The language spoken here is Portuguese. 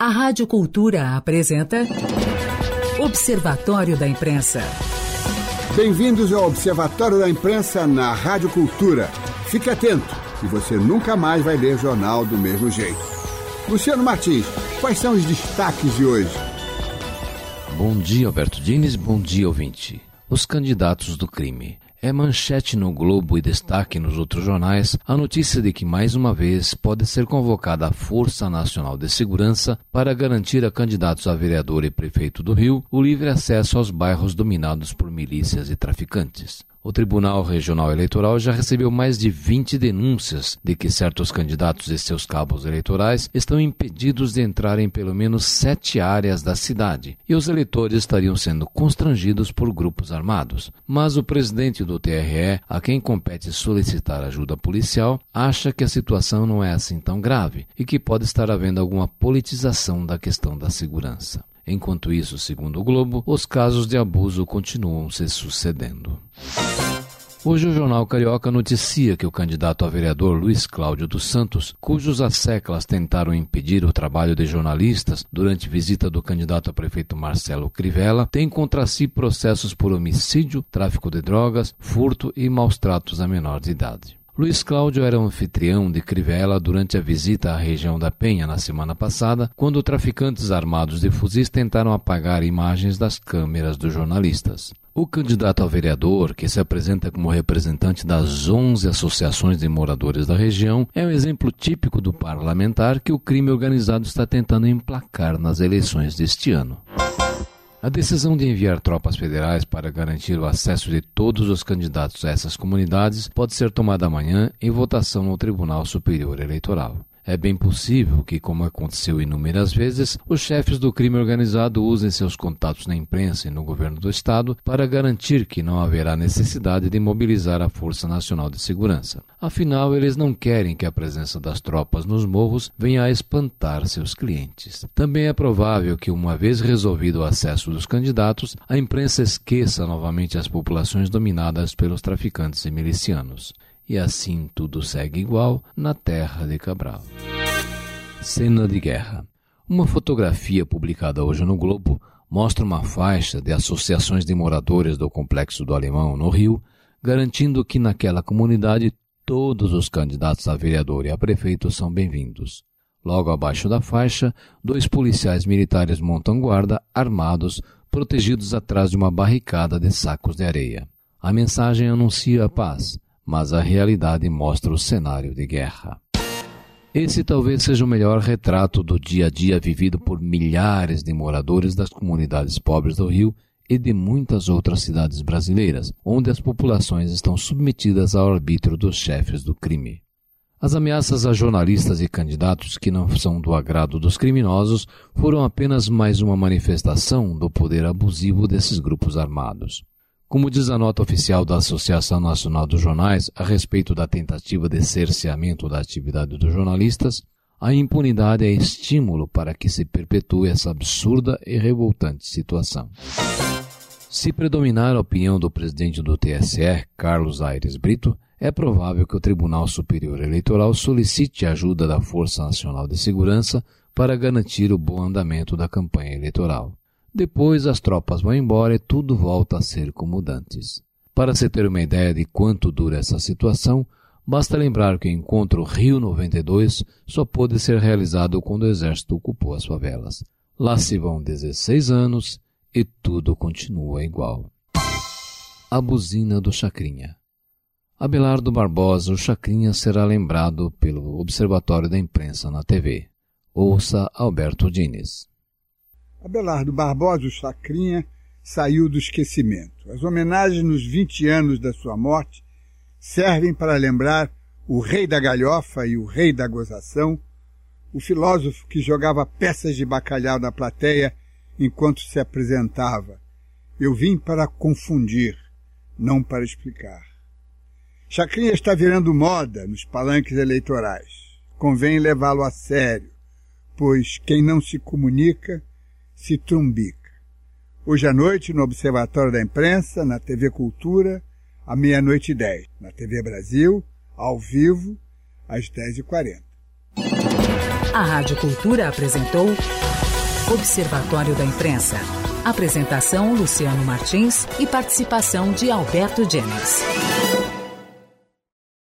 A Rádio Cultura apresenta Observatório da Imprensa. Bem-vindos ao Observatório da Imprensa na Rádio Cultura. Fique atento, que você nunca mais vai ler jornal do mesmo jeito. Luciano Martins, quais são os destaques de hoje? Bom dia, Alberto Diniz. Bom dia, ouvinte. Os candidatos do crime. É manchete no Globo e destaque nos outros jornais a notícia de que, mais uma vez, pode ser convocada a Força Nacional de Segurança para garantir a candidatos a vereador e prefeito do Rio o livre acesso aos bairros dominados por milícias e traficantes. O Tribunal Regional Eleitoral já recebeu mais de 20 denúncias de que certos candidatos e seus cabos eleitorais estão impedidos de entrar em pelo menos 7 áreas da cidade e os eleitores estariam sendo constrangidos por grupos armados. Mas o presidente do TRE, a quem compete solicitar ajuda policial, acha que a situação não é assim tão grave e que pode estar havendo alguma politização da questão da segurança. Enquanto isso, segundo o Globo, os casos de abuso continuam se sucedendo. Hoje o Jornal Carioca noticia que o candidato a vereador Luiz Cláudio dos Santos, cujos asseclas tentaram impedir o trabalho de jornalistas durante visita do candidato a prefeito Marcelo Crivella, tem contra si processos por homicídio, tráfico de drogas, furto e maus tratos a menor de idade. Luiz Cláudio era anfitrião de Crivella durante a visita à região da Penha na semana passada, quando traficantes armados de fuzis tentaram apagar imagens das câmeras dos jornalistas. O candidato a vereador, que se apresenta como representante das 11 associações de moradores da região, é um exemplo típico do parlamentar que o crime organizado está tentando emplacar nas eleições deste ano. A decisão de enviar tropas federais para garantir o acesso de todos os candidatos a essas comunidades pode ser tomada amanhã em votação no Tribunal Superior Eleitoral. É bem possível que, como aconteceu inúmeras vezes, os chefes do crime organizado usem seus contatos na imprensa e no governo do Estado para garantir que não haverá necessidade de mobilizar a Força Nacional de Segurança. Afinal, eles não querem que a presença das tropas nos morros venha a espantar seus clientes. Também é provável que, uma vez resolvido o acesso dos candidatos, a imprensa esqueça novamente as populações dominadas pelos traficantes e milicianos. E assim tudo segue igual na terra de Cabral. Cena de guerra. Uma fotografia publicada hoje no Globo mostra uma faixa de associações de moradores do Complexo do Alemão, no Rio, garantindo que naquela comunidade todos os candidatos a vereador e a prefeito são bem-vindos. Logo abaixo da faixa, 2 policiais militares montam guarda, armados, protegidos atrás de uma barricada de sacos de areia. A mensagem anuncia a paz, mas a realidade mostra o cenário de guerra. Esse talvez seja o melhor retrato do dia a dia vivido por milhares de moradores das comunidades pobres do Rio e de muitas outras cidades brasileiras, onde as populações estão submetidas ao arbítrio dos chefes do crime. As ameaças a jornalistas e candidatos que não são do agrado dos criminosos foram apenas mais uma manifestação do poder abusivo desses grupos armados. Como diz a nota oficial da Associação Nacional dos Jornais a respeito da tentativa de cerceamento da atividade dos jornalistas, a impunidade é estímulo para que se perpetue essa absurda e revoltante situação. Se predominar a opinião do presidente do TSE, Carlos Aires Brito, é provável que o Tribunal Superior Eleitoral solicite a ajuda da Força Nacional de Segurança para garantir o bom andamento da campanha eleitoral. Depois as tropas vão embora e tudo volta a ser como dantes. Para se ter uma ideia de quanto dura essa situação, basta lembrar que o encontro Rio 92 só pôde ser realizado quando o Exército ocupou as favelas. Lá se vão 16 anos e tudo continua igual. A buzina do Chacrinha. Abelardo Barbosa, o Chacrinha, será lembrado pelo Observatório da Imprensa na TV. Ouça Alberto Diniz. Abelardo Barbosa, o Chacrinha, saiu do esquecimento. As homenagens nos 20 anos da sua morte servem para lembrar o rei da galhofa e o rei da gozação, o filósofo que jogava peças de bacalhau na plateia enquanto se apresentava. Eu vim para confundir, não para explicar. Chacrinha está virando moda nos palanques eleitorais. Convém levá-lo a sério, pois quem não se comunica se trumbica. Hoje à noite, no Observatório da Imprensa, na TV Cultura, à 00:10. Na TV Brasil, ao vivo, às 10h40. A Rádio Cultura apresentou Observatório da Imprensa. Apresentação Luciano Martins e participação de Alberto Jennings.